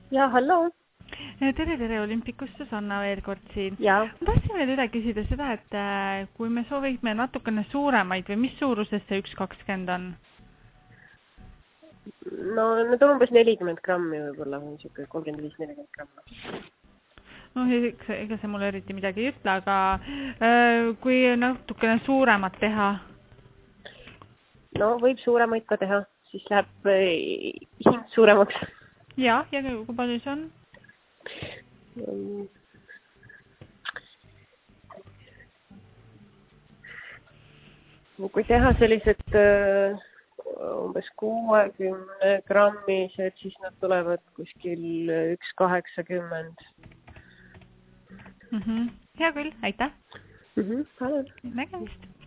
Ja, hallo. Tere, Olympikus Susanna veel kord siin. Ja. Ma tahtsin veel üle küsida seda, et kui me soovime natukene suuremaid või mis suuruses see 1,20 on? No need on umbes 40 grammi võib-olla, niisugune 35-40 grammi. No ega see mulle eriti midagi ei ütle, aga kui natukene suuremat teha? No võib suuremaid ka teha, siis läheb hind suuremaks. Ja kui palju see on? Kui teha sellised umbes 60 grammised, siis nad tulevad kuskil 1,80. Hea küll, aitäh! Palun. Nägemist!